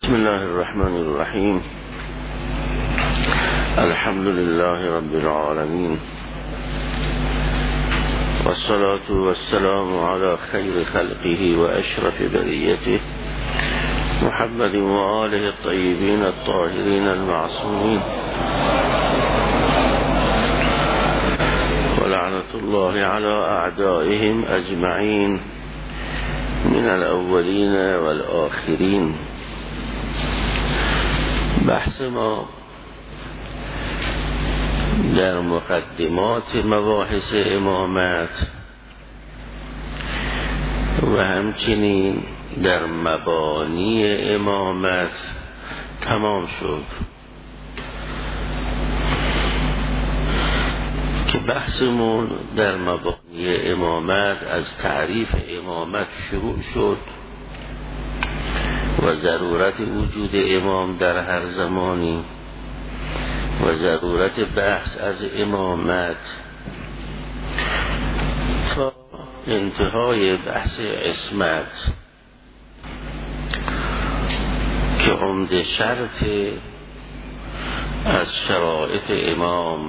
بسم الله الرحمن الرحیم. الحمد لله رب العالمین والصلاة والسلام على خیر خلقه و اشرف بریته محمد و آله الطیبین الطاهرین المعصومین ولعنة الله على اعدائهم اجمعین من الاولین والآخرین. بحث ما در مقدمات مباحث امامت و همچنین در مبانی امامت تمام شد که بحثمون در مبانی امامت از تعریف امامت شروع شد و ضرورت وجود امام در هر زمانی و ضرورت بحث از امامت تا انتهای بحث عصمت که عمده شرط از شرائط امام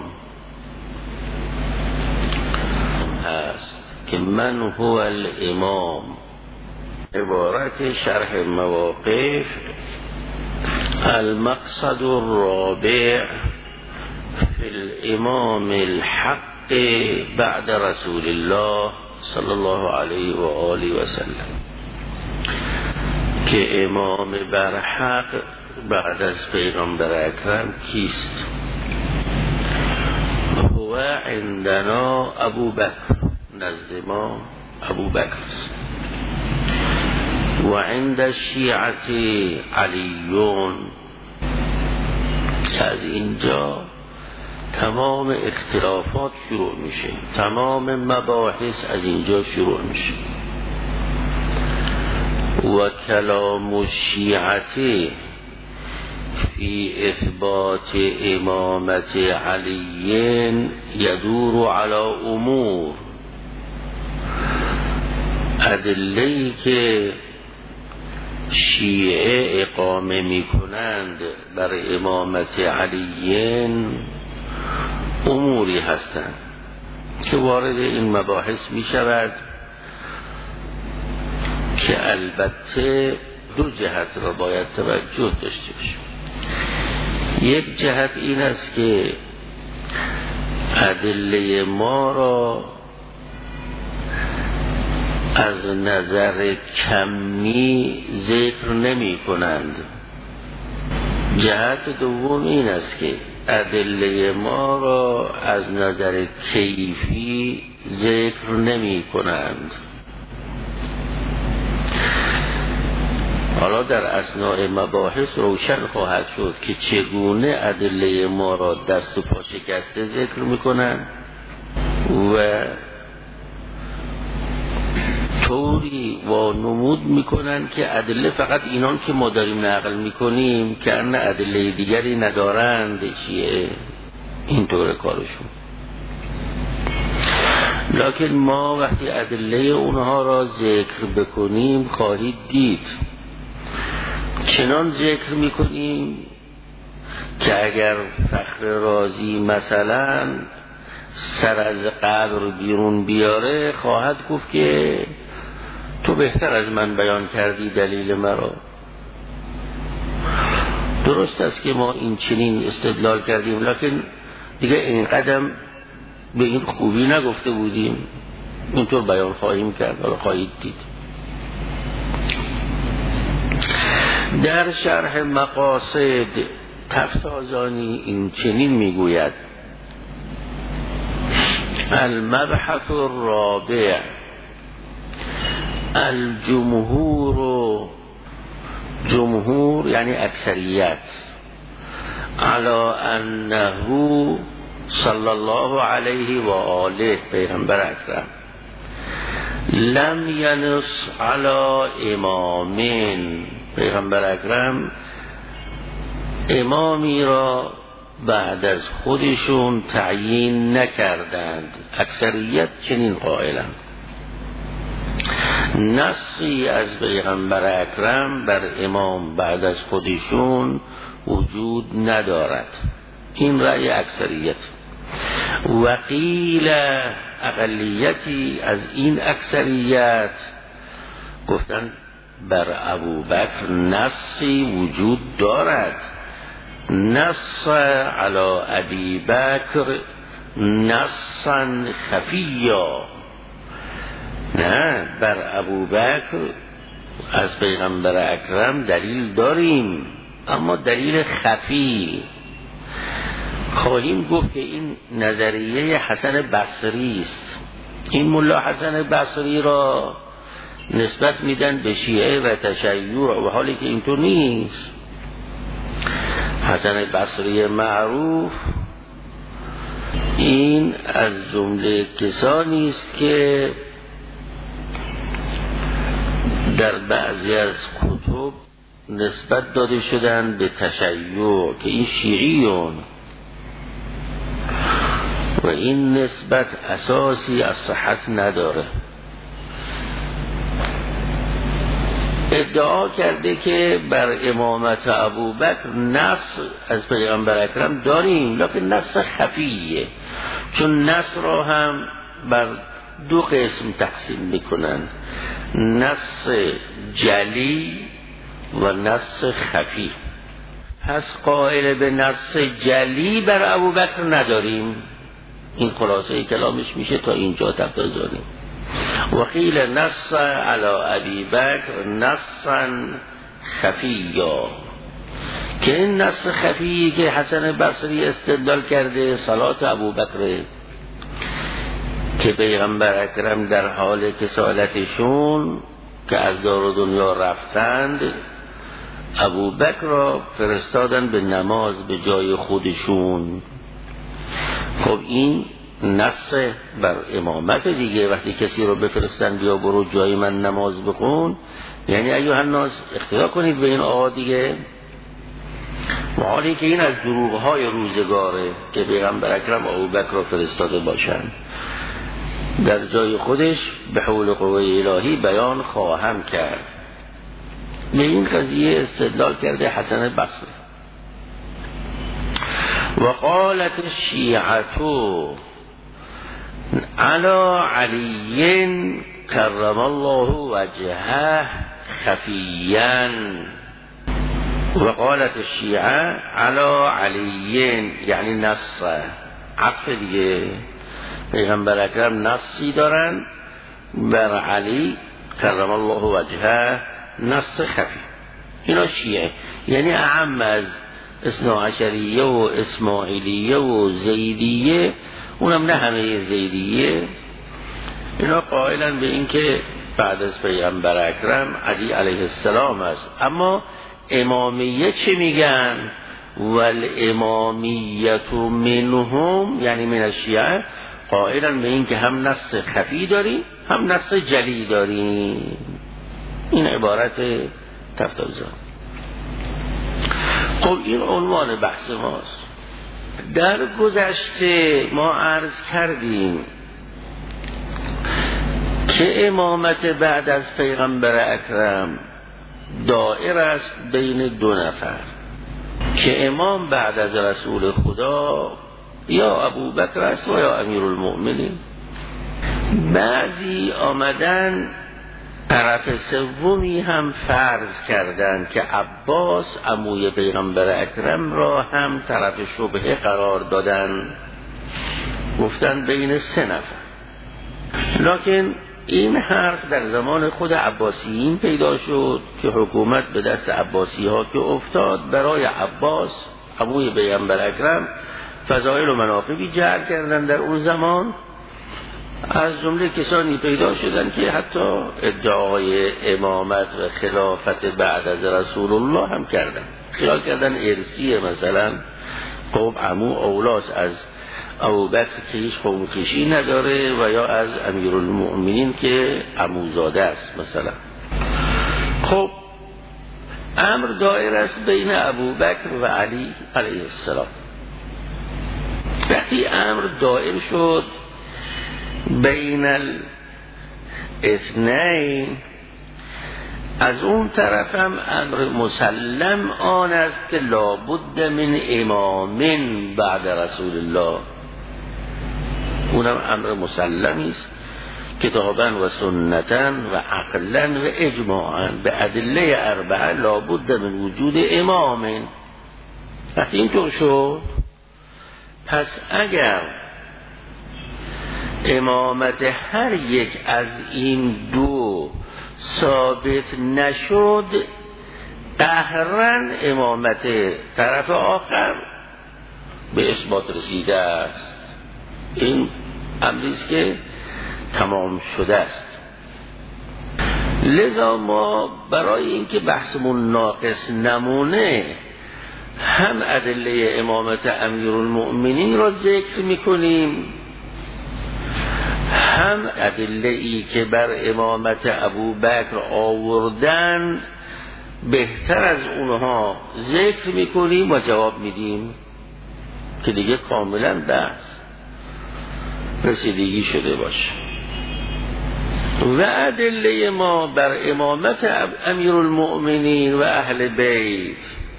هست که من هو الامام. عبارت شرح مواقف: المقصد الرابع في الامام الحق بعد رسول الله صلی الله علیه و آله و سلم، که امام برحق بعد از پیغمبر اکرم کیست؟ هو عندنا ابو بکر، نزد ما ابو بکر است. و عند الشیعة علیون، که از اینجا تمام اختلافات شروع میشه، تمام مباحث از اینجا شروع میشه. و کلام الشیعة فی اثبات امامت علی یدور علی امور. ادله‌ای که شیعه اقامه می کنند بر امامت علی اموری هستند که وارد این مباحث می شود، که البته دو جهت را باید توجه داشته باشیم. یک جهت این است که ادله ما را از نظر کمی ذکر نمی کنند. جهت دوم این است که ادله ما را از نظر کیفی ذکر نمی کنند. حالا در اثناء مباحث روشن خواهد شد که چگونه ادله ما را دست و پا شکسته ذکر می کنند و طوری و نمود میکنن که ادله فقط اینان که ما داریم نقل میکنیم که ان ادله دیگری ندارند. چیه اینطور کارشون؟ لکن ما وقتی ادله اونها را ذکر بکنیم خواهید دید چنان ذکر میکنیم که اگر فخر رازی مثلا سر از قبر بیرون بیاره خواهد گفت که تو بهتر از من بیان کردی دلیل مرا. درست است که ما این چنین استدلال کردیم، لکن دیگه این قدم به این خوبی نگفته بودیم، اینطور بیان خواهیم کرد. حالا خواهید دید. در شرح مقاصد تفتازانی این چنین میگوید: المبحث الرابع الجمهور، جمهور یعنی اکثریت، علی انه صلی الله علیه و آله، پیغمبر اکرم، لم ینص علی امامین، پیغمبر اکرم امامی را بعد از خودشون تعیین نکردند. اکثریت چنین قائلند. نصی از پیغمبر اکرم بر امام بعد از خودشون وجود ندارد. این رأی اکثریت. و قیل اقلیتی از این اکثریت گفتن بر ابوبکر نصی وجود دارد. نص علی ابی بکر نصا خفیا، نه بر ابوبکر از پیغمبر اکرم دلیل داریم اما دلیل خفی. خواهیم گفت که این نظریه حسن بصری است. این ملا حسن بصری را نسبت میدن به شیعه و تشیع و حالی که اینطور نیست. حسن بصری معروف این از جمله کسانی است که در بعضی از کتب نسبت داده شدن به تشیع که این شیعیون و این نسبت اساسی از صحت نداره. ادعا کرده که بر امامت ابوبکر نص از پیغمبر اکرم داریم، لکن نص خفیه، چون نص را هم بر دو قسم تقسیم میکنن، نص جلی و نص خفی. پس قائل به نص جلی بر ابوبکر نداریم. این خلاصه کلامش میشه تا اینجا تفضلیم. و قیل نص علی ابی بکر نصا خفیا، که این نص خفی که حسن بصری استدلال کرده صلات ابوبکر که پیغمبر اکرم در حال کسالتشون که از دار و دنیا رفتند ابوبکر را فرستادن به نماز به جای خودشون. خب این نص بر امامت دیگه، وقتی کسی رو بفرستن بیا برو جای من نماز بخون، یعنی ایها الناس اقتدا کنید به این آقا دیگه. و حالی که این از دروغ‌های روزگاره که پیغمبر اکرم ابوبکر را فرستاده باشند، در جای خودش به حول قوه الهی بیان خواهم کرد. به این قضیه استدلال کرده حسن بصری. و قالت الشیعة علی علی کرم الله وجهه خفیا. و قالت الشیعة علی علی یعنی نص عطف دیگه، پیغمبر اکرم نصی دارن بر علی کرم الله وجهه نص خفی. اینا شیعه، یعنی اعم از اثناعشریه و اسماعیلیه و زیدیه، اونم نه همه زیدیه. اینا قائلن به این که بعد از پیغمبر اکرم علی علیه السلام است. اما امامیه چه میگن؟ والامامیت منهم یعنی من الشیعه قائلن به این که هم نص خفی داریم هم نص جلی داریم. این عبارت تفتازان. خب این عنوان بحث ماست. در گذشته ما عرض کردیم که امامت بعد از پیغمبر اکرم دائر است بین دو نفر، که امام بعد از رسول خدا یا ابوبکر است و یا امیرالمؤمنین. بعضی آمدن طرف سومی هم فرض کردند که عباس عموی پیغمبر اکرم را هم طرف شبهه قرار دادن، گفتن بین سه نفر. لکن این حرف در زمان خود عباسیین پیدا شد که حکومت به دست عباسی ها که افتاد، برای عباس عموی پیغمبر اکرم فضائل و مناقبی جعل کردن در اون زمان. از جمله کسانی پیدا شدن که حتی ادعای امامت و خلافت بعد از رسول الله هم کردن، خیال کردن ارثیه، مثلا قوم عمو اولاس از ابوبکر که هیچ قوم خویشی نداره و یا از امیرالمؤمنین که عموزاده است مثلا. خب امر دایر است بین ابوبکر و علی علیه السلام. وقتی امر دایر شد بین الاثنین از اون طرف هم امر مسلم آن است که لابد من امام بعد رسول الله، اونم امر مسلمی است کتابا و سنتا و عقلا و اجماعا به ادله اربعه لابد من وجود امام. وقتی اینطور شد پس اگر امامت هر یک از این دو ثابت نشد قهرن امامت طرف آخر به اثبات رسیده است. این امریست که تمام شده است. لذا ما برای اینکه بحثمون ناقص نمونه هم ادله امامت امیرالمؤمنین را ذکر میکنیم، هم ادله ای که بر امامت ابوبکر آوردن بهتر از اونها ذکر میکنیم و جواب میدیم که دیگه کاملا بحث رسیدگی شده باشه. و ادله ما بر امامت امیرالمؤمنین و اهل بیت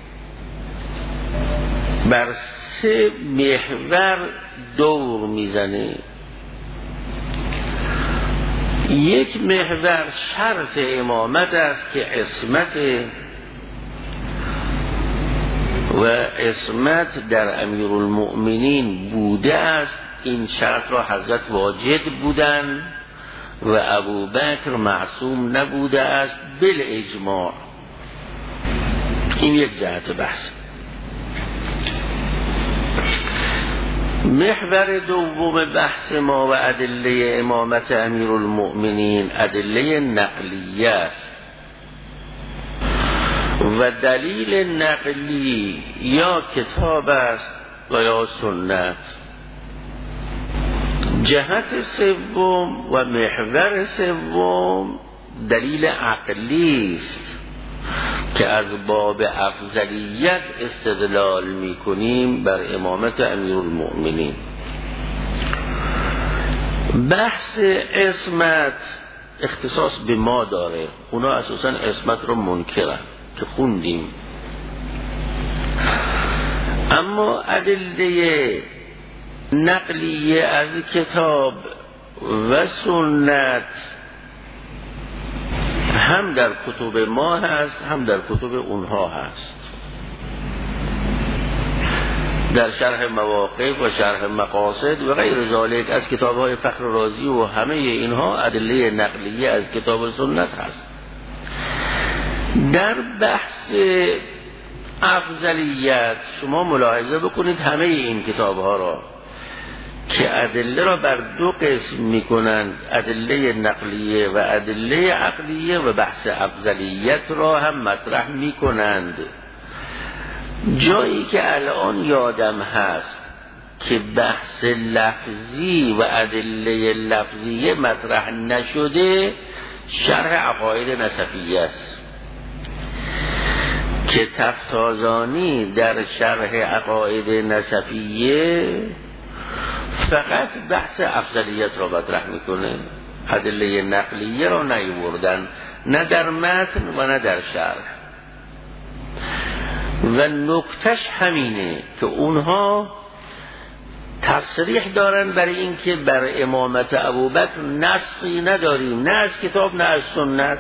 بر 3 محور دور میزنه. یک محور شرط امامت است که عصمت و عصمت در امیرالمؤمنین بوده است. این شرط را حضرت واجد بودند و ابوبکر معصوم نبوده است بالاجماع. این یک جهت بحث. محور دوم بحث ما و ادله امامت امیرالمؤمنین ادله نقلیه است و دلیل نقلی یا کتاب است و یا سنت. جهت سوم و محور سوم دلیل عقلی است که از باب افضلیت استدلال میکنیم بر امامت امیرالمؤمنین. بحث عصمت اختصاص به ما داره، اونا اساسا عصمت رو منکرن که خوندیم، اما ادله نقلیه از کتاب و سنت هم در کتب ما هست هم در کتب اونها هست. در شرح مواقف و شرح مقاصد و غیر ذالک از کتاب‌های فخر رازی و همه اینها ادله نقلیه از کتاب و سنت هست. در بحث افضلیت شما ملاحظه بکنید همه این کتاب‌ها را که ادله را بر 2 قسم میکنند، ادله نقلیه و ادله عقلیه، و بحث افضلیت را هم مطرح میکنند. جایی که الان یادم هست که بحث لفظی و ادله لفظیه مطرح نشده شرح عقاید نسفیه است که تفتازانی در شرح عقاید نسفیه فقط بحث افضلیت را مطرح میکنه، ادله نقلیه را نیاوردن نه در متن و نه در شرح. و نکتش همینه که اونها تصریح دارن برای اینکه بر امامت ابوبکر نصی نداریم، نه از کتاب نه از سنت.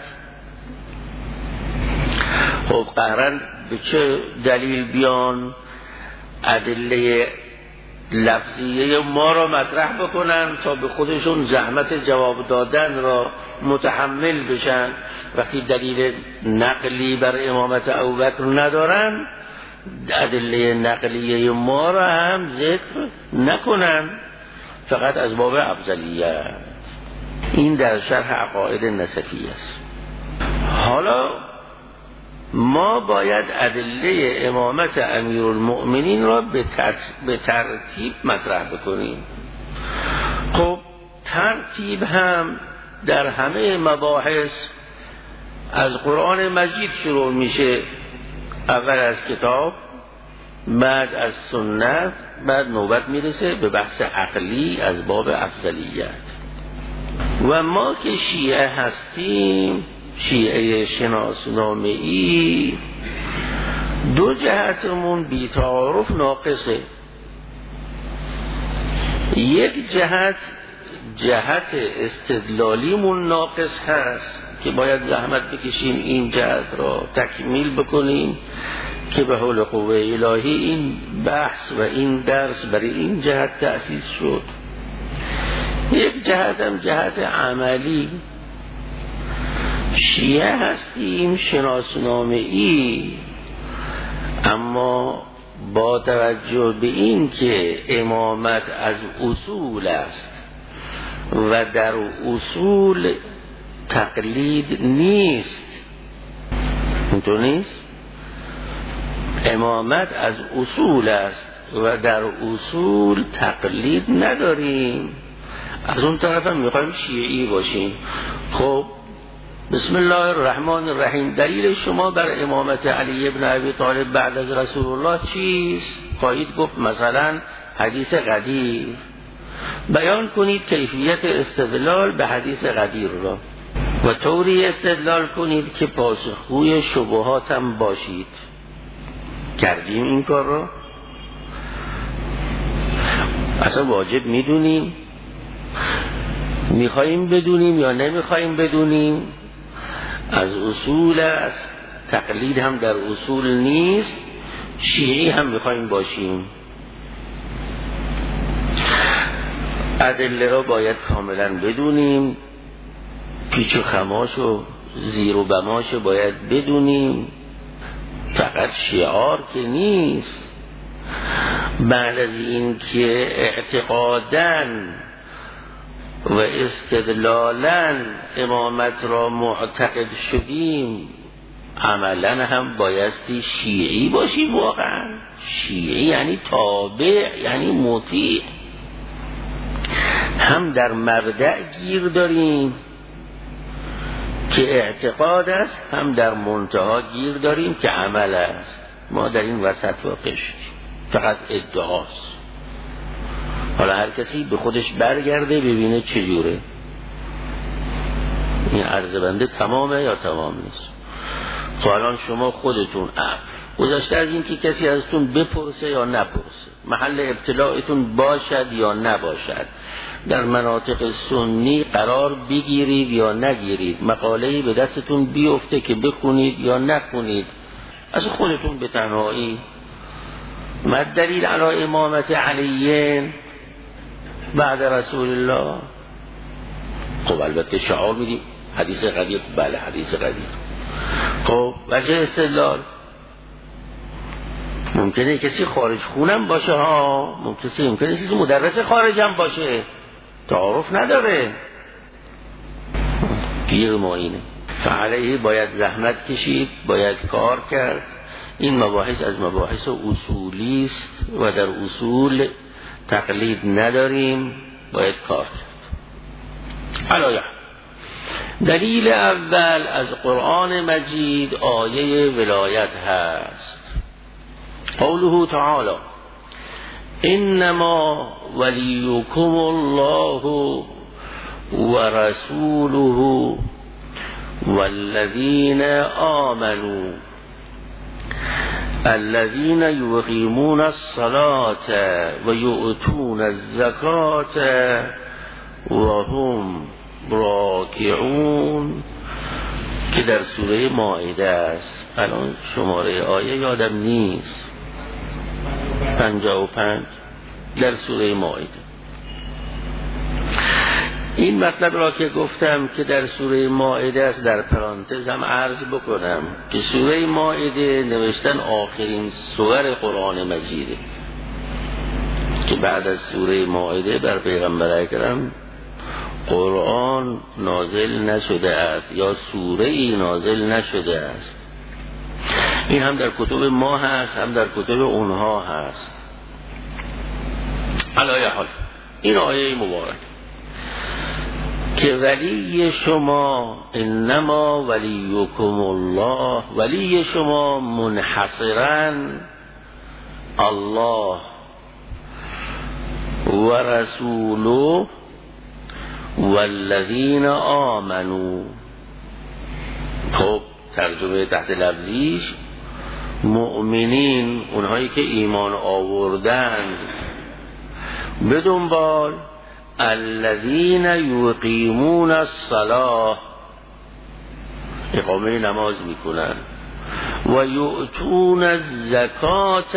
خب قهرن به چه دلیل بیان ادله لفظیه ما را مطرح بکنن تا به خودشون زحمت جواب دادن را متحمل بشن، وقتی دلیل نقلی بر امامت ابوبکر ندارن ادله نقلیه ما را هم ذکر نکنن، فقط از باب افضلیت. این در شرح عقاید نسفی است. حالا ما باید ادله امامت امیرالمؤمنین را به ترتیب مطرح بکنیم. خب ترتیب هم در همه مباحث از قرآن مجید شروع میشه، اول از کتاب، بعد از سنت، بعد نوبت میرسه به بحث عقلی از باب افضلیت. و ما که شیعه هستیم شیعه شناسنامه‌ای دو جهتمون بی تعارف ناقصه. یک جهت استدلالیمون ناقص هست که باید زحمت بکشیم این جهت را تکمیل بکنیم که به حول قوه الهی این بحث و این درس برای این جهت تأسیس شد. یک جهت هم جهت عملی. شیعه هستیم شناسنامه‌ای، اما با توجه به این که امامت از اصول است و در اصول تقلید نیست، اینطور نیست؟ امامت از اصول است و در اصول تقلید نداریم. از اون طرف هم میخوایم شیعی باشیم. خب بسم الله الرحمن الرحیم، دلیل شما بر امامت علی ابن ابی طالب بعد از رسول الله چیست؟ خواهید گفت مثلا حدیث قدیر. بیان کنید کیفیت استدلال به حدیث قدیر را و طوری استدلال کنید که پاسخگوی شبهات هم باشید. کردیم این کار را؟ اصلا واجب میدونیم؟ میخواییم بدونیم یا نمیخواییم بدونیم؟ از اصول است، تقلید هم در اصول نیست، شیعی هم میخواییم باشیم. ادله را باید کاملا بدونیم، پیچ و خماش و زیر و بماش باید بدونیم، فقط شعار که نیست. بعد از این که اعتقاداً و استدلالاً امامت را معتقد شدیم، عملاً هم بایستی شیعی باشیم. واقعا شیعی یعنی تابع، یعنی مطیع. هم در مبدأ گیر داریم که اعتقاد است، هم در منتها گیر داریم که عمل است. ما در این وسط واقع شدیم، فقط ادعاست. حالا هر کسی به خودش برگرده ببینه چجوره. این عرض بنده تمامه یا تمام نیست؟ خب الان شما خودتون گذشته از این که کسی ازتون بپرسه یا نپرسه، محل ابتلاعتون باشد یا نباشد، در مناطق سنی قرار بگیرید یا نگیرید، مقاله‌ای به دستتون بیفته که بخونید یا نخونید، از خودتون به تنهایی. ما دلیل علی امامت علی بعد رسول الله؟ خب البته شعار میدیم حدیث قدیر. بله حدیث قدیر. خب وجه استدلال ممکنه کسی خارج خونم باشه ها، ممکنه کسی مدرس خارجم باشه، تعارف نداره. گیر ما اینه. فعلیه باید زحمت کشید، باید کار کرد. این مباحث از مباحث اصولی است و در اصول تقلید نداریم، باید کار کرد. علایه دلیل اول از قرآن مجید آیه ولایت هست. قوله تعالی انما ولیکم الله و رسوله والذین آمنوا الذين يقيمون الصلاة ويؤتون الزكاة وهم راکعون، که در سوره مائده است. الان شماره آیه یادم نیست، 55 در سوره مائده. این مطلب را که گفتم که در سوره مائده است، در پرانتز هم عرض بکنم که سوره مائده نوشتن آخرین سور قرآن مجیده که بعد از سوره مائده بر پیغمبر اکرم قرآن نازل نشده است یا سوره ای نازل نشده است. این هم در کتب ما هست، هم در کتب اونها هست. علایه حال این آیه مبارک که ولی شما انما ولیکم الله، ولی شما منحصرا الله و رسوله والذین آمنوا، خب ترجمه تحت لفظیش مؤمنین اونهایی که ایمان آوردن به دنبال الذین یقیمون الصلاة اقامه نماز میکنن و یؤتون الزکات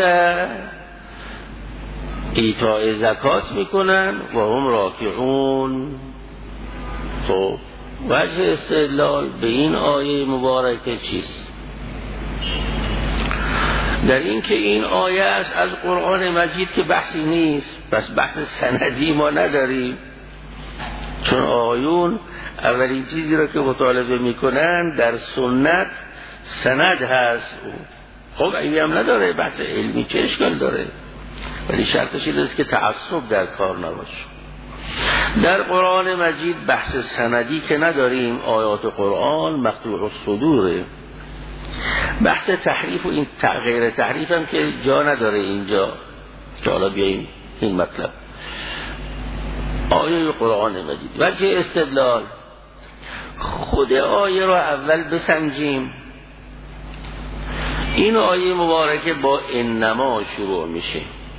ایتاء زکات میکنن و هم راکعون. خب وجه استدلال به این آیه مبارکه چیست؟ در این که این آیه است از قرآن مجید که بحثی نیست، پس بحث سندی ما نداریم، چون آیون اولین چیزی را که مطالبه میکنن در سنت سند هست. خب این هم نداره، بحث علمی چه اشکال داره، ولی شرطش این است که تعصب در کار نباشه. در قرآن مجید بحث سندی که نداریم، آیات قرآن مقطوع الصدوره. بحث تحریف و این غیر تحریف هم که جا نداره اینجا، که حالا بیاییم این مطلب. آیه قرآن مجید وجه استدلال، خود آیه را اول بسنجیم. این آیه مبارکه با انما شروع میشه.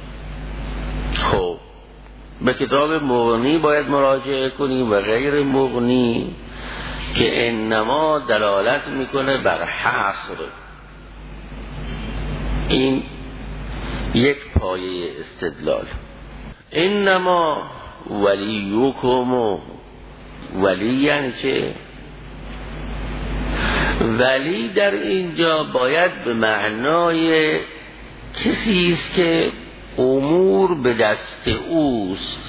خب به کتاب مغنی باید مراجعه کنیم و غیر مغنی که انما دلالت میکنه بر حصر. این یک پایه استدلال. انما ولیکم، ولی یعنی چه؟ ولی در اینجا باید به معنای کسی است که امور به دست اوست،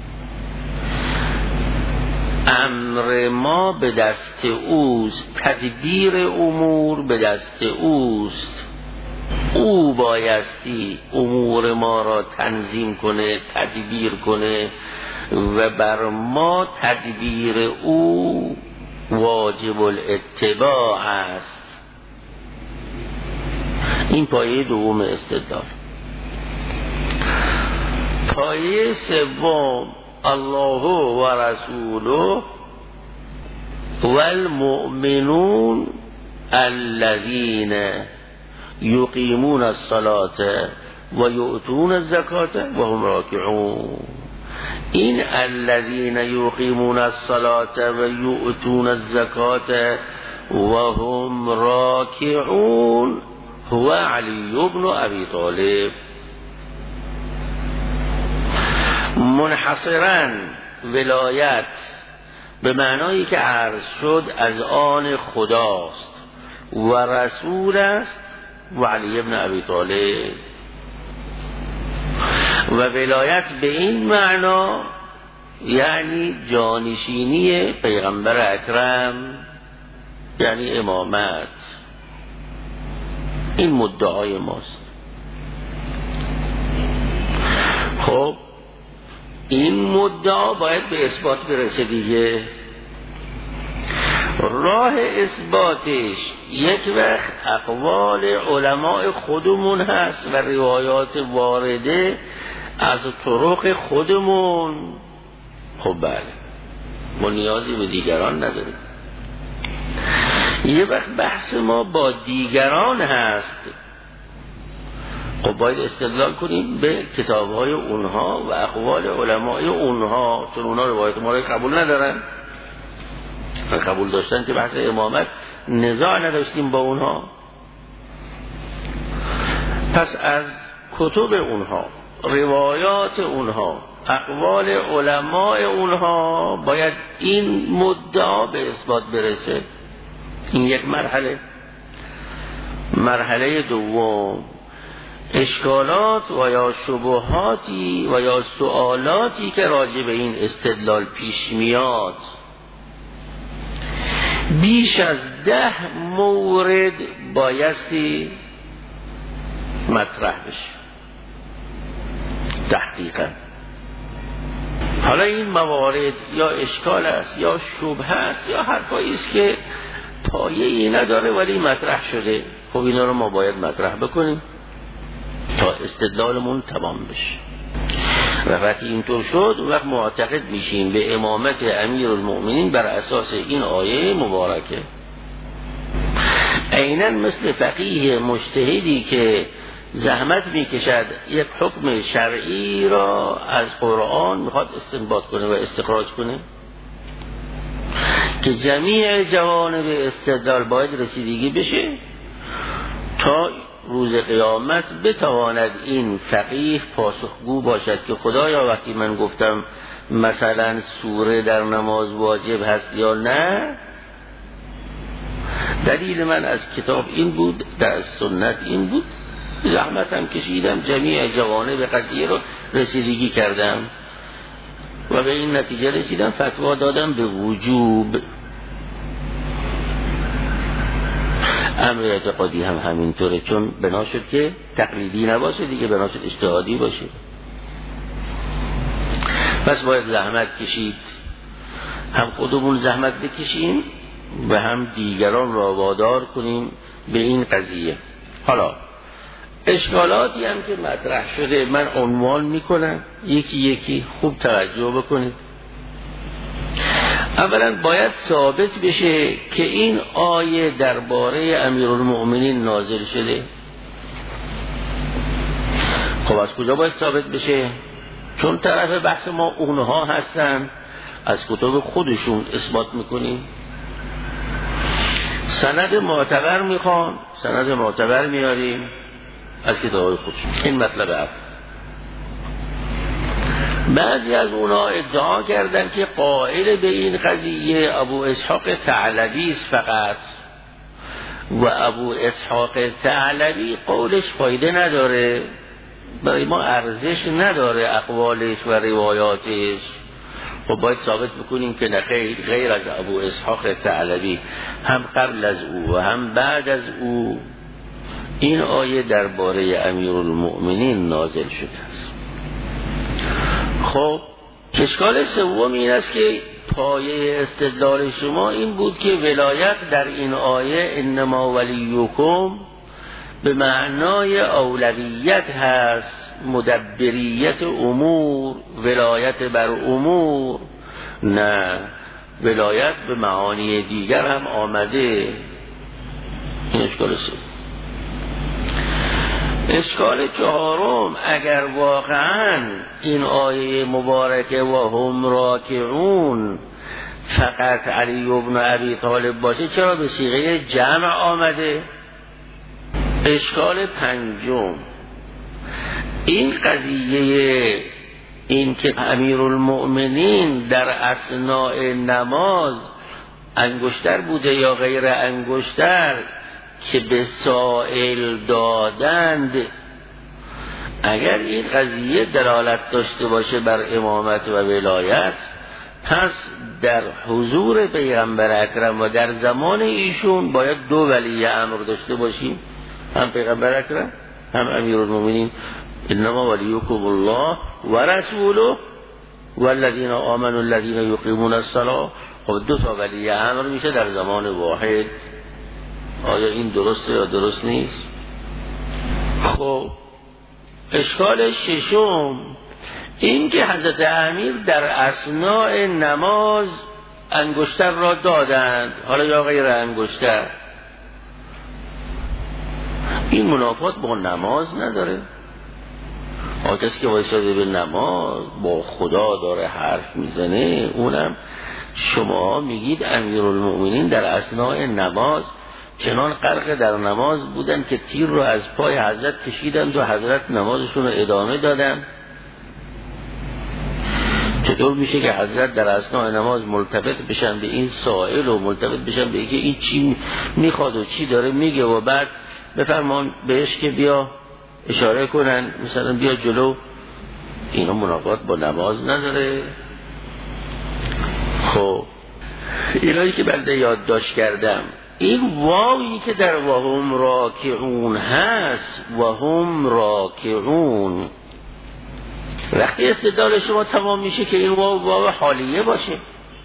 امر ما به دست اوست، تدبیر امور به دست اوست. او بایستی امور ما را تنظیم کنه، تدبیر کنه و بر ما تدبیر او واجب الاتباع است. این پایه دوم استدلال. پایه سوم الله و رسوله والمؤمنون الذين یقیمون الصلاة و یؤتون الزکات و هم راکعون. این الذين یقیمون الصلاة و یؤتون الزکات و هم راکعون هو علی بن ابی طالب. منحصراً ولایت به معنایی که عرض شد از آن خداست و رسول است و علی بن ابی طالب. و ولایت به این معنا یعنی جانشینی پیغمبر اکرم، یعنی امامت. این مدعای ماست. خب این مدعا باید به اثبات برسه دیگه. راه اثباتش یک وقت اقوال علماء خودمون هست و روایات وارده از طرق خودمون. خب بله، ما نیازی به دیگران نداریم. یه وقت بحث ما با دیگران هست، خب باید استدلال کنیم به کتاب‌های اونها و اقوال علمای اونها، چون اونها روایت ما رو قبول ندارن. قبول داشتن که بحث امامت نزاع نداشتیم با اونها. پس از کتب اونها، روایات اونها، اقوال علمای اونها باید این مدعا به اثبات برسه. این یک مرحله. مرحله دوم، اشکالات و یا شبهاتی و یا سوالاتی که راجع به این استدلال پیش میاد بیش از 10 مورد بایستی مطرح بشه تحقیقا. حالا این موارد یا اشکال است یا شبهه است یا حرفایی است که پایه‌ای نداره ولی مطرح شده. خب اینا رو ما باید مطرح بکنیم تا استدلالمون تمام بشه. و وقتی اینطور شد وقت معتقد میشیم به امامت امیرالمؤمنین بر اساس این آیه مبارکه. عیناً مثل فقیه مجتهدی که زحمت میکشد یک حکم شرعی را از قرآن میخواد استنباط کنه و استخراج کنه که جمیع جوانب استدلال باید رسیدگی بشه تا روز قیامت بتواند این فقیه پاسخگو باشد که خدایا وقتی من گفتم مثلا سوره در نماز واجب هست یا نه، دلیل من از کتاب این بود، در سنت این بود، زحمت هم کشیدم، جمیع جوانب قضیه رو رسیدگی کردم و به این نتیجه رسیدم، فتوا دادم به وجوب. امر اعتقادی هم همینطوره، چون بنا شد که تقلیدی نباشه دیگه، بنا شد اجتهادی باشه. پس باید زحمت کشید، هم خودمون زحمت بکشیم و هم دیگران را وادار کنیم به این قضیه. حالا اشکالاتی هم که مطرح شده من عنوان میکنم، یکی یکی خوب توجه بکنید. اولا باید ثابت بشه که این آیه درباره امیرالمؤمنین نازل شده. خب از کجا باید ثابت بشه؟ چون طرف بحث ما اونها هستن، از کتب خودشون اثبات میکنیم. سند معتبر میخوان، سند معتبر میاریم از کتاب خودشون. این مطلب اول. بعضی از اونا ادعا کردن که قائل به این قضیه ابو اسحاق ثعلبی است فقط، و ابو اسحاق ثعلبی قولش فایده نداره، برای ما ارزش نداره اقوالش و روایاتش. خب باید ثابت بکنیم که نخیر، غیر از ابو اسحاق ثعلبی هم قبل از او و هم بعد از او این آیه درباره امیرالمؤمنین نازل شده است. خب اشکال سوم این است که پایه استدلال شما این بود که ولایت در این آیه انما ولیکم به معنای اولویت هست، مدبریت امور، ولایت بر امور. نه، ولایت به معانی دیگر هم آمده. این اشکال سوم. اشکال چهارم، اگر واقعا این آیه مبارکه و هم راکعون فقط علی ابن ابی طالب باشه، چرا به صیغه جمع آمده؟ اشکال پنجم، این قضیه این که امیرالمؤمنین در اثناء نماز انگشتر بوده یا غیر انگشتر که به سائل دادند، اگر این قضیه دلالت داشته باشه بر امامت و ولایت، پس در حضور پیغمبر اکرم و در زمان ایشون باید دو ولی امر داشته باشیم، هم پیغمبر اکرم هم امیرالمؤمنین. انما ولیکم الله و رسوله والذین آمنوا الذین یقیمون الصلاة. خب دو تا ولی امر میشه در زمان واحد. آیا این درسته یا درست نیست؟ خب اشکال ششم، این که حضرت امیر در اثناء نماز انگشتر را دادند، حالا یا غیر انگشتر، این منافات با نماز نداره. کسی که وایساده به نماز با خدا داره حرف میزنه، اونم شما میگید امیرالمؤمنین در اثناء نماز چنان غرق در نماز بودن که تیر رو از پای حضرت کشیدند و حضرت نمازشون رو ادامه دادن. چطور میشه که حضرت در اثناء نماز ملتفت بشن به این سائل و ملتفت بشن به اینکه این چی میخواد و چی داره میگه و بعد بفرمان بهش که بیا اشاره کنن مثلا بیا جلو؟ اینا منافات با نماز نداره. خب اینایی که بنده یادداشت کردم، این واوی که در وهم راکعون هست، وهم راکعون، وقتی استدلال شما تمام میشه که این واو حالیه باشه.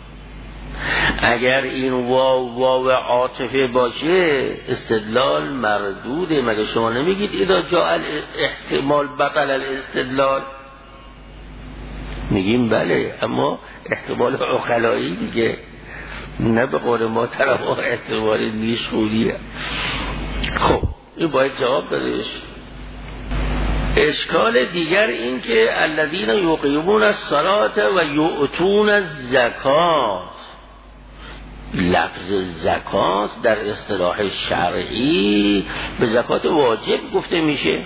اگر این واو عاطفه باشه استدلال مردوده. مگه شما نمیگید اذا جاء احتمال بطل الاستدلال؟ میگیم بله، اما احتمال عقلایی دیگه. نه به قول ما طرف‌ها اعتبار نیش خودیه. خب این باید جواب بدهش. اشکال دیگر این که الذین یقیمون الصلاة و یؤتون الزکات، لفظ زکات در اصطلاح شرعی به زکات واجب گفته میشه.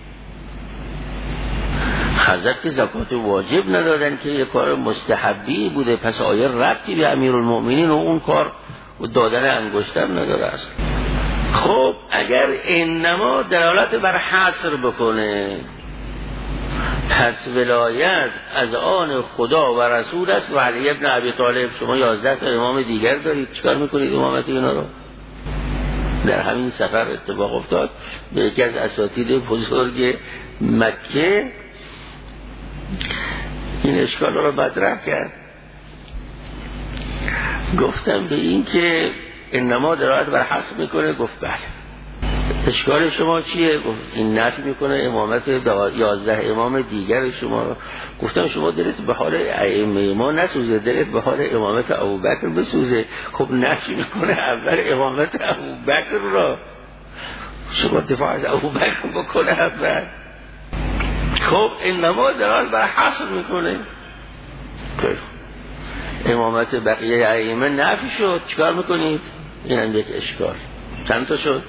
حضرت که زکات واجب ندادن که یک کار مستحبی بوده، پس آیه ربطی به امیرالمؤمنین و اون کار و دادن انگشتر نداره است. خب اگر انما دلالت بر حصر بکنه، پس ولایت از آن خدا و رسول است و علی ابن ابی طالب. شما 11 تا امام دیگر دارید، چیکار میکنید امامت اینا رو؟ در همین سفر اتفاق افتاد به یکی از اساتید بزرگ مکه این اشکال رو مطرح کرد. گفتم به این که انما دلالت بر حصر میکنه. گفت بله. اشکال شما چیه؟ گفت این نفی میکنه امامت 11 امام دیگر شما رو. گفتم شما دلت به حال ائمه ما نسوزه، دلت به حال امامت ابوبکر بسوزه. خب نفی میکنه اول امامت ابوبکر را، شما دفاع از ابوبکر بکنه اول. خب انما دلالت بر حصر میکنه. امامت بقیه ائمه نفی شد، چیکار میکنید؟ این هم یک اشکال. چند تا شد؟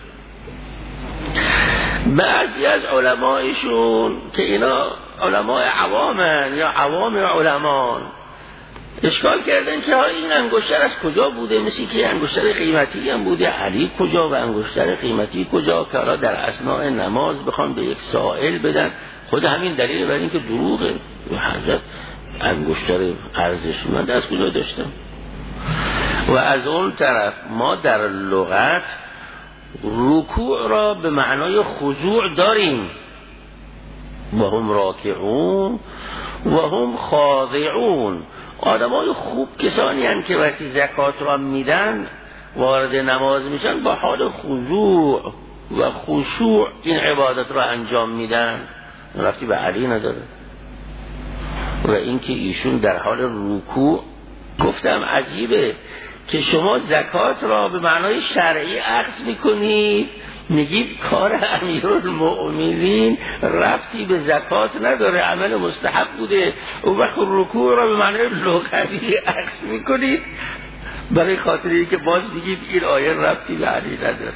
بعضی از علمایشون که اینا علمای عوامن یا عوام علمان اشکال کردن که این انگشتر از کجا بوده، مثل که انگشتر قیمتی هم بوده، علی کجا و انگشتر قیمتی کجا، که حالا در اثناء نماز بخوام به یک سائل بدن. خود همین دلیل بر این که دروغه. حضرت انگشتر ارزشمند از کجا داشتم؟ و از اون طرف ما در لغت رکوع را به معنای خضوع داریم، و هم راکعون و هم خاضعون. آدمای خوب کسانی هستند که وقتی زکات را میدن وارد نماز میشن با حال خضوع و خشوع این عبادت را انجام میدن. رفتی به علی نداره. و اینکه ایشون در حال رکوع، گفتم عجیبه که شما زکات را به معنای شرعی اخذ میکنید، میگید کار امیرالمؤمنین ربطی به زکات نداره، عمل مستحب بوده. اون وقت رکوع را به معنای لغوی اخذ میکنید برای خاطری که باز دیگید این آیه ربطی به علی نداره.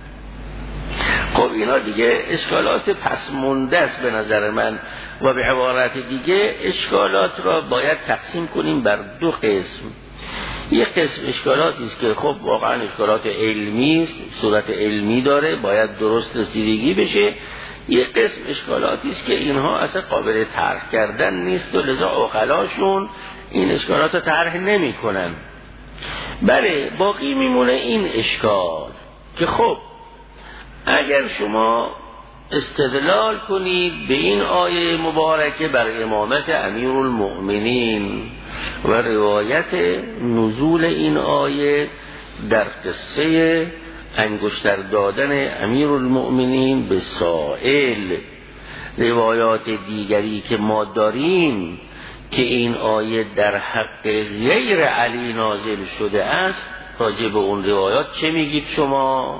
خب اینا دیگه اشکالات پس مونده است به نظر من. و به عبارت دیگه اشکالات را باید تقسیم کنیم بر دو قسم. یک قسم اشکالاتی است که خب واقعا اشکالات علمی است، صورت علمی داره، باید درست رسیدگی بشه. یک قسم اشکالاتی است که اینها اصلا قابل طرح کردن نیست و لذا عقلاشون این اشکالات رو طرح نمی‌کنن. بله باقی میمونه این اشکال که خب اگر شما استدلال کنید به این آیه مبارکه بر امامت امیرالمؤمنین و روایت نزول این آیه در قصه انگشتر دادن امیرالمؤمنین به سائل، روایات دیگری که ما داریم که این آیه در حق غیر علی نازل شده است، راجع به اون روایات چه میگید شما؟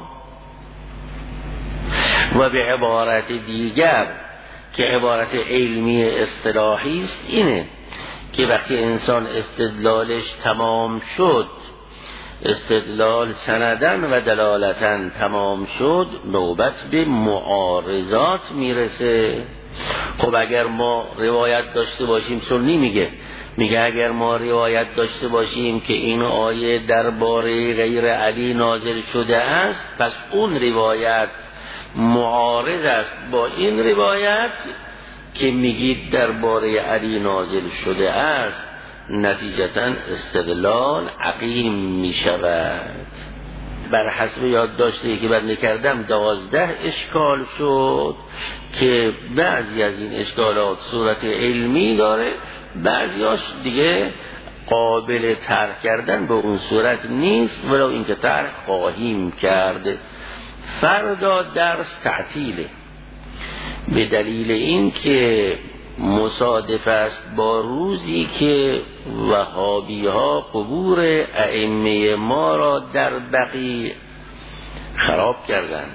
و به عبارت دیگر که عبارت علمی اصطلاحی است اینه که وقتی انسان استدلالش تمام شد، استدلال سندن و دلالتن تمام شد، نوبت به معارضات میرسه. خب اگر ما روایت داشته باشیم، سنی میگه اگر ما روایت داشته باشیم که این آیه درباره غیر علی نازل شده است، پس اون روایت معارض است با این روایت که میگید درباره علی نازل شده است. نتیجتا استدلال عقیم میشود. بر حسب یادداشتی که من کردم 12 اشکال شد که بعضی از این اشکالات صورت علمی داره، بعضیاش دیگه قابل طرح کردن به اون صورت نیست، ولو اینکه طرح خواهیم کرد. فردا درس تعطیله به دلیل این که مصادف است با روزی که وهابی ها قبور ائمه ما را در بقیع خراب کردند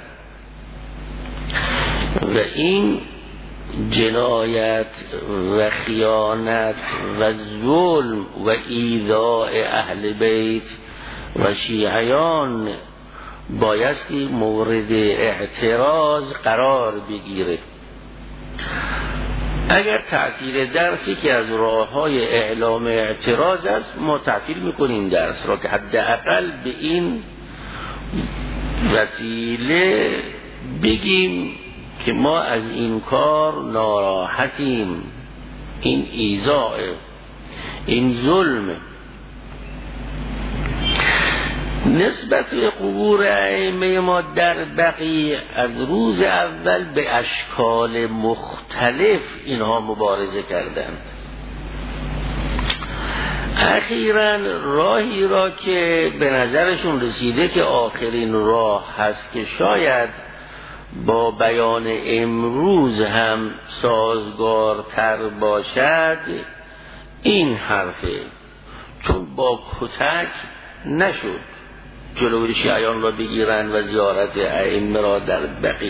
و این جنایت و خیانت و ظلم و ایذاء اهل بیت و شیعیان بایستی مورد اعتراض قرار بگیره. اگر تعطیل درسی که از راه‌های اعلام اعتراض است، ما تعطیل میکنیم درس را که حداقل به این وسیله بگیم که ما از این کار ناراحتیم، این ایذاء، این ظلم. نسبت به قبور ائمه ما در بقیع از روز اول به اشکال مختلف اینها مبارزه کردند. اخیراً راهی را که به نظرشون رسیده که آخرین راه هست که شاید با بیان امروز هم سازگارتر باشد، این حرفه، چون با کتک نشد جلوی شیعیان را بگیرند و زیارت ائمه را در بقیع،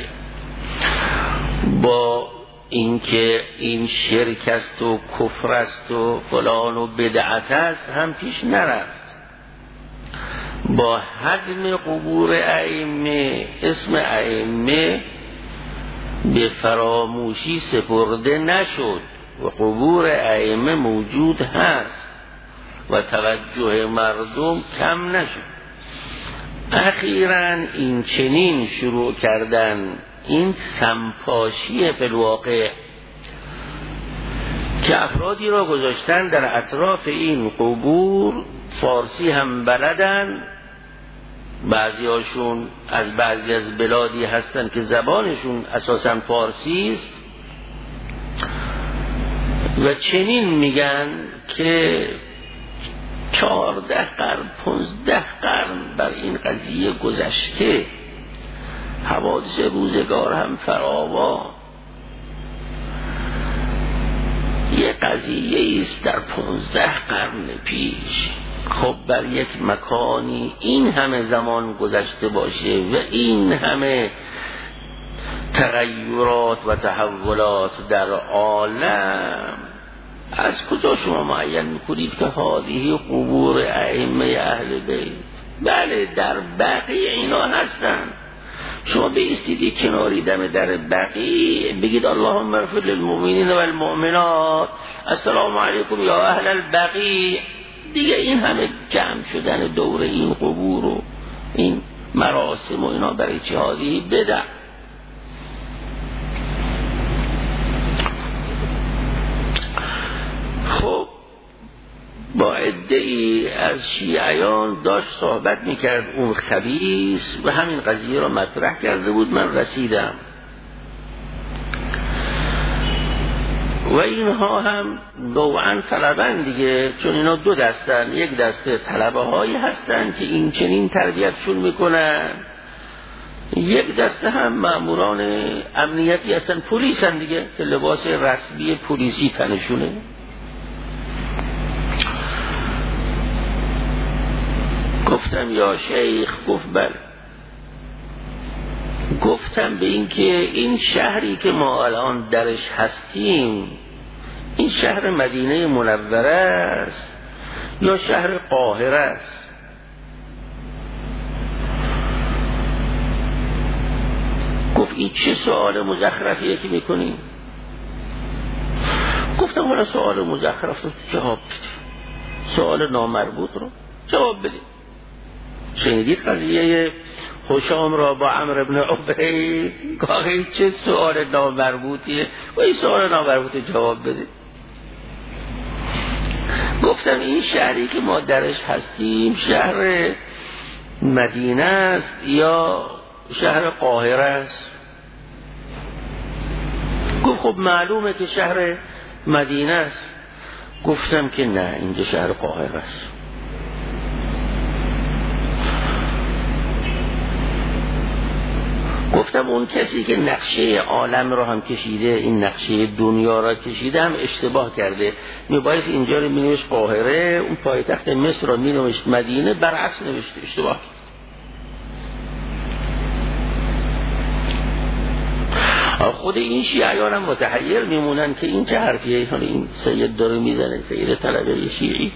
با اینکه این شرک است و کفر است و فلان و بدعت است هم پیش نرفت. با هدم قبور ائمه اسم ائمه به فراموشی سپرده نشد و قبور ائمه موجود هست و توجه مردم کم نشد. اخیراً این چنین شروع کردن، این سمپاشی فی الواقع که افرادی را گذاشتن در اطراف این قبور، فارسی هم بلدن، بعضی هاشون از بعضی از بلادی هستن که زبانشون اساساً فارسی است و چنین میگن که 14 قرن 15 قرن بر این قضیه گذشته، حوادث روزگار هم فراوان، یه قضیه است در 15 قرن پیش. خب بر یک مکانی این همه زمان گذشته باشه و این همه تغییرات و تحولات در عالم، از کجا شما معین میکنید که هذه قبور ائمه اهل بیت؟ بله در بقیع اینا هستن. شما بایستید کناری دم در بقیع بگید اللهم اغفر للمؤمنین و المؤمنات، السلام علیکم یا اهل البقیع. دیگه این همه جمع شدن دور این قبور و این مراسم و اینا برای چه؟ هذه بدع. خب با عده‌ای از شیعیان داشت صحبت میکرد اون خبیث و همین قضیه را مطرح کرده بود. من رسیدم و اینها هم نوعا طلبن دیگه، چون اینا دو دستن، یک دسته طلبه هایی هستن که این چنین تربیتشون میکنن، یک دسته هم ماموران امنیتی هستن، پلیس هستن دیگه که لباس رسمی پلیسی تنشونه. گفتم یا شیخ، گفت بله. گفتم به این که این شهری که ما الان درش هستیم، این شهر مدینه منوره است یا شهر قاهره است؟ گفت این چه سوال مزخرفیه که میکنی؟ گفتم حالا سوال مزخرف رو جواب بده، سوال نامربوط رو جواب بده. شنیدید قضیه هشام را با عمرو بن عبید؟ گاهی چه سوال نامربوطیه و این سوال نامربوط جواب بده. گفتم این شهری که ما درش هستیم شهر مدینه است یا شهر قاهره است؟ گفت خب معلومه که شهر مدینه است. گفتم که نه، اینجا شهر قاهره است. گفتم گفتم اون کسی که نقشه عالم را هم کشیده، این نقشه دنیا را کشیده، هم اشتباه کرده. میبایست اینجا رو مینوشت قاهره، اون پایتخت مصر را مینوشت مدینه، برعکس نوشته، اشتباه کرد. خود این شیعیان هم متحیر میمونن که این چه حرفیه، این سید داره میزنه، سید طلبه شیعی.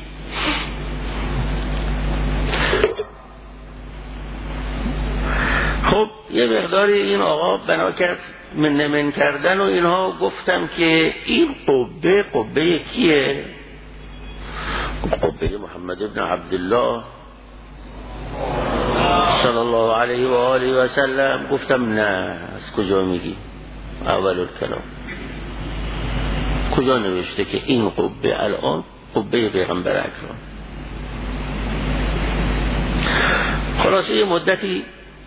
خب یه مقداری این آقا بنا کرد من کردن و اینها. گفتم که این قبه کیه؟ قبه محمد ابن عبدالله صلی الله علیه و آله و سلم. گفتم نه، از کجا میگی؟ اول الکلام کجا نوشته که این قبه الان قبه پیغمبر اکرم؟ خلاصه یه مدتی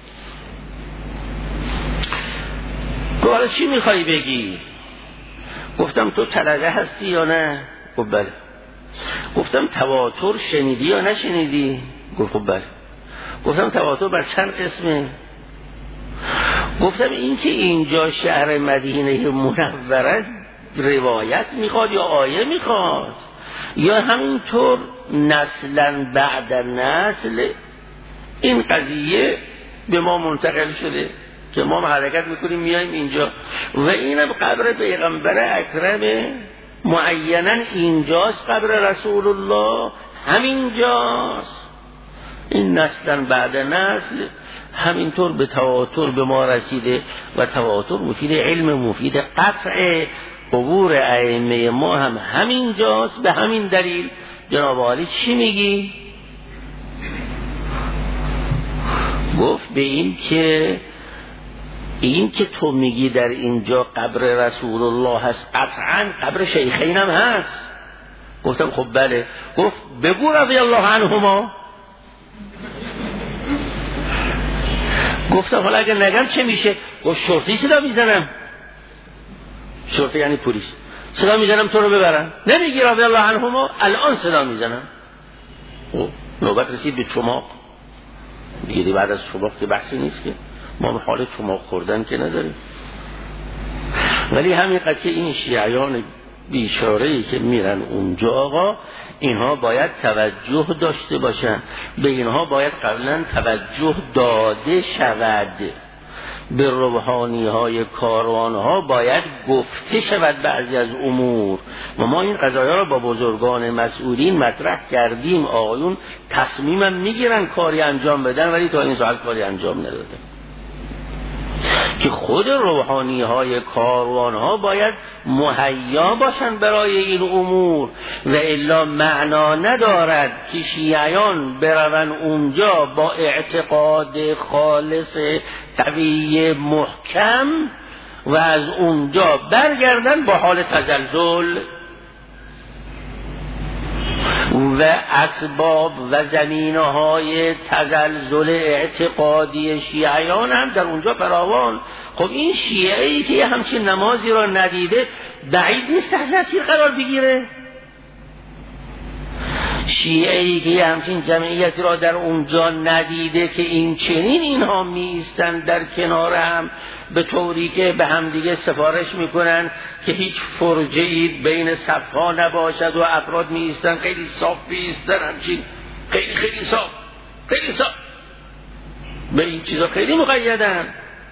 حالا چی میخوای بگی؟ گفتم تو طلبه هستی یا نه؟ گفت بله. گفتم تواتر شنیدی یا نشنیدی؟ گفت بله. گفتم تواتر بر چند قسمه؟ گفتم این که اینجا شهر مدینه منوره روایت میخواد یا آیه میخواد، یا همینطور نسلا بعد نسل این قضیه به ما منتقل شده که ما حرکت میکنیم میایم اینجا و اینم قبر پیغمبر اکرم معینا اینجاست، قبر رسول الله همینجاست. این نسلا بعد نسل همینطور به تواتر به ما رسیده و تواتر مفید علم، مفید قطع قبور ائمه ما هم همینجاست. به همین دلیل جناب عالی چی میگی؟ گفت به این که تو میگی در اینجا قبر رسول الله هست، قطعا قبر شیخین هم هست. گفتم خب بله. گفت بگو رضی الله عنهما. گفتم حالا اگر نگم چه میشه؟ گفت شرطی صدا میزنم. شرطی یعنی پلیس. صدا میزنم تو رو ببرم. نمیگی رضی الله عنهما؟ الان صدا میزنم. نوبت رسید به چماق دیگه. بعد از چماق که بحثی نیست که ما حال چماق خوردن که نداریم. ولی همین قضیه این شیعیان بیچاره‌ای که میرن اونجا آقا، اینها باید توجه داشته باشن. به اینها باید قبلا توجه داده شود. به روحانی های کاروان ها باید گفته شود بعضی از امور و ما این قضایا را با بزرگان مسئولین مطرح کردیم. آقایون تصمیمم میگیرن کاری انجام بدن ولی تا این ساعت کاری انجام ندادن. که خود روحانی های کاروان ها باید مهیا باشن برای این امور و الا معنا ندارد که شیعیان برون اونجا با اعتقاد خالص قوی محکم و از اونجا برگردن با حال تزلزل و اسباب و زمینه‌های تزلزل اعتقادی شیعیان هم در اونجا فراوان. خب این شیعه‌ای که همچین نمازی را ندیده بعید نیست تحت تاثیر قرار بگیره. شیعه‌ای که همچین جمعیتی را در اونجا ندیده که این چنین اینها می ایستند در کنار هم به طوری که به همدیگه سفارش میکنن که هیچ فرجه‌ای بین صفها نباشد و افراد می ایستند خیلی صاف می ایستند، همچین خیلی صاف به این چیزا خیلی مقیدن.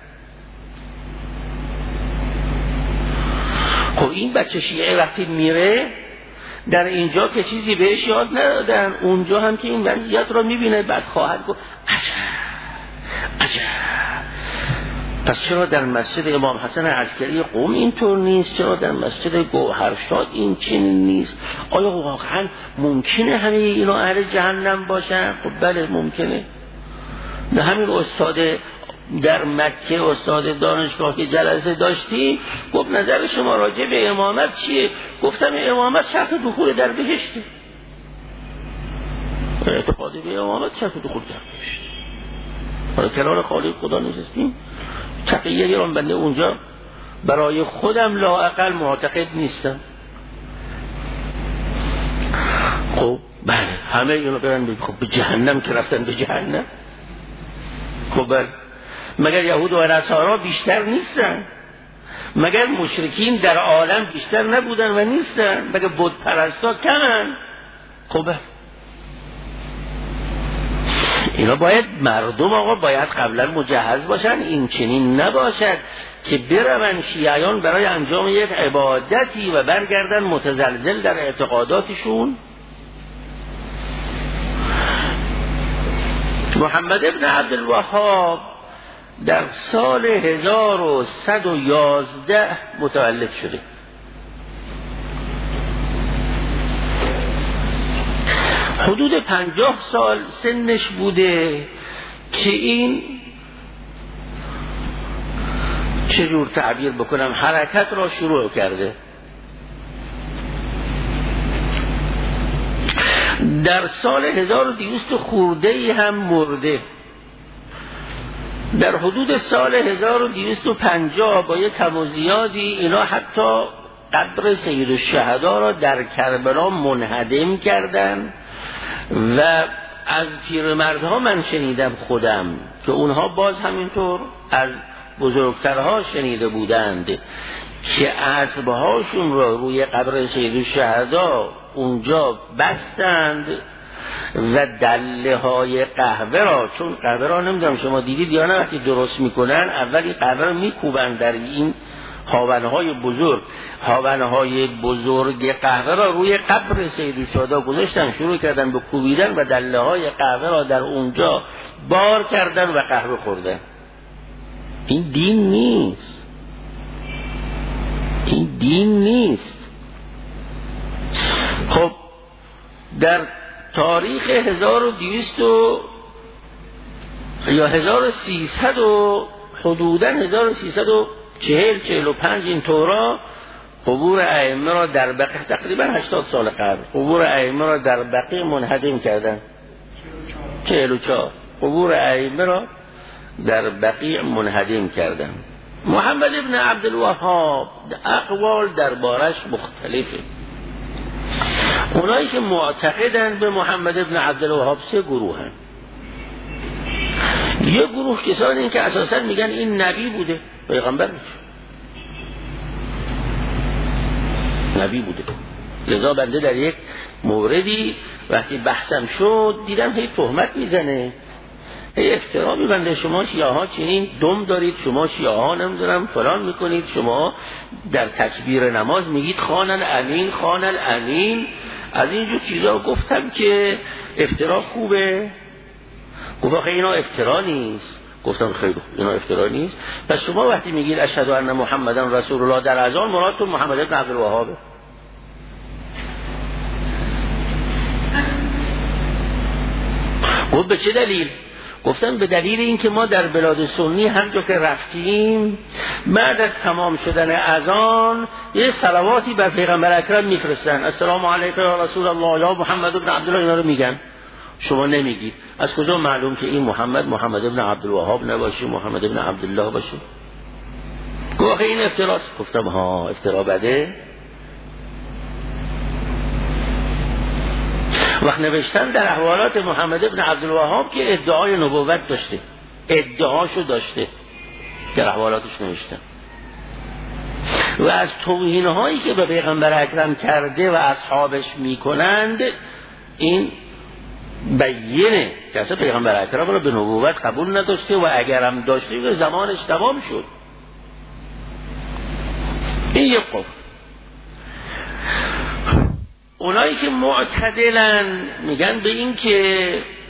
خب این بچه شیعه وقتی میره در اینجا که چیزی بهش یاد ندادن، اونجا هم که این وضعیت رو میبینه بعد خواهد گفت عجب پس چرا در مسجد امام حسن عسکری قم اینطور نیست؟ چرا در مسجد گوهرشاد این چنین نیست؟ آیا واقعا ممکنه همه اینا اهل جهنم باشن؟ خب بله ممکنه. نه همین استاد در مکه، استاد دانشگاه که جلسه داشتیم گفت نظر شما راجع به امامت چیه؟ گفتم امامت شرط دخول در بهشته. اعتقاد به امامت شرط دخول در بهشته. حالا کنار خالق خدا نشستیم، تقیه ایران بنده اونجا برای خودم لااقل معتقد نیستم. خب بله همه اینا برن خب به جهنم که رفتن به جهنم. خب بله مگر یهود و نصارا بیشتر نیستن؟ مگر مشرکین در عالم بیشتر نبودن و نیستن؟ مگر بت پرستا کمن؟ خب اینا باید مردم آقا باید قبلا مجهز باشن، این چنین نباشد که برون شیعیان برای انجام یک عبادتی و برگردن متزلزل در اعتقاداتشون. محمد ابن عبدالوهاب در سال 1111 متولد شده. حدود 50 سال سنش بوده که این چجور تعبیر بکنم حرکت را شروع کرده. در سال 1200 خورده‌ای هم مرده. در حدود سال 1250 با یه کم و زیادی اینا حتی قبر سید الشهدا را در کربلا منهدم کردن و از پیرمردها من شنیدم خودم که اونها باز همینطور از بزرگترها شنیده بودند که اسبهاشون را روی قبر سید الشهدا اونجا بستند و دله های قهوه را، چون قهوه را نمیدونم شما دیدید یا نه، وقتی درست میکنن اولی قهوه را میکوبن در این هاونهای بزرگ، هاونهای بزرگ قهوه را روی قبر سید الشهدا گذاشتن، شروع کردن به کوبیدن و دله های قهوه را در اونجا بار کردن و قهوه خوردن. این دین نیست، این دین نیست. خب در تاریخ 1200 یا 1300 و حدوداً 1340-45 این طورا قبور ائمه را در بقیع تقریبا 80 سال قبل قبور ائمه را در بقیع منهدم کردن. 44 قبور ائمه را در بقیع منهدم کردن. محمد ابن عبدالوهاب اقوال دربارش مختلفه. اونایی که معتقدن به محمد ابن عبدالوهاب سه گروه هن. یه گروه کسانی که اساسا میگن این نبی بوده، پیغمبر میشه، نبی بوده. لذا بنده در یک موردی وقتی بحثم شد دیدم هی تهمت میزنه، هی افترا میبنده، شما شیعه ها چنین دم دارید، شما شیعه ها نمیدونم فلان میکنید، شما در تکبیر نماز میگید خان الامین خان الامین. از اینجور چیزا گفتم که افترا خوبه. گفت آخه اینا افترا نیست. گفتم خیلی اینا افترا نیست. پس شما وقتی میگید اشهد ان محمدن رسول الله در اذان مرادتون محمد بن عبدالوهابه. گفت به چه دلیل؟ گفتم به دلیل اینکه ما در بلاد سنی هر جا که رفتیم بعد از تمام شدن اذان یه صلواتی بر پیغمبر اکرم میفرستن، السلام علیک یا رسول الله یا محمد بن عبدالله، اینا رو میگن. شما نمیگید. از کجا معلوم که این محمد بن عبدالوهاب نباشه، محمد بن عبدالله باشه؟ گفت این افتراست. گفتم ها افترا بده. وقت نوشتن در احوالات محمد ابن عبدالوهاب که ادعای نبوت داشته، ادعاشو داشته، در احوالاتش نوشتن. و از توهین‌هایی که به پیغمبر اکرم کرده و اصحابش میکنند این بیینه که اصلا پیغمبر اکرم رو به نبوت قبول نداشته و اگرم داشته به زمانش تمام شد. این یک قول. اونایی که معتدلن میگن به این که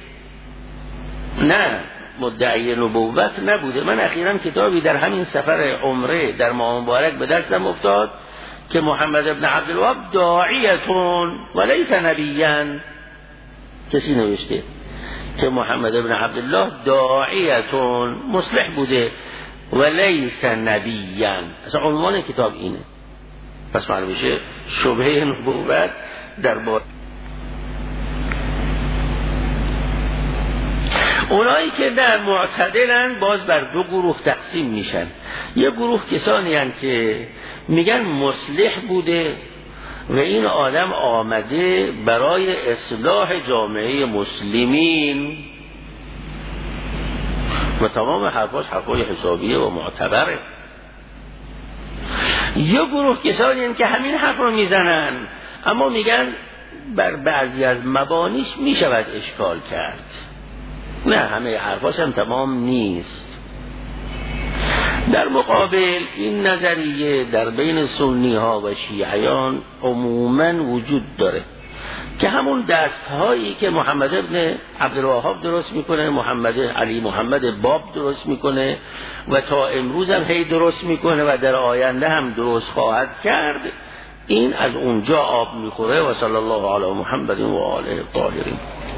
نه مدعی نبوت نبوده. من اخیراً کتابی در همین سفر عمره در ماه مبارک به دستم افتاد که محمد ابن عبدالوهاب داعیتون ولیس نبیاً، کسی نوشته که محمد ابن عبدالله داعیتون مصلح بوده ولیس نبیاً. اصلا عنوان کتاب اینه. پس معلوم میشه شبهه نبوت در بار. اونایی که در معتدلن باز بر دو گروه تقسیم میشن. یه گروه کسانی هستند که میگن مصلح بوده و این آدم آمده برای اصلاح جامعه مسلمین و تمام حرفاش حرفای حسابیه و معتبره. یا گروه کسانی هم که همین حرف رو میزنن اما میگن بر بعضی از مبانیش میشود اشکال کرد، نه همه حرفاش هم تمام نیست. در مقابل این نظریه در بین سنی ها و شیعیان عموما وجود داره که همون دستهایی که محمد ابن عبدالوهاب درست میکنه، محمد باب درست میکنه و تا امروز هم هی درست میکنه و در آینده هم درست خواهد کرد، این از اونجا آب میخوره. و صلی الله علی محمد و آله الطاهرین.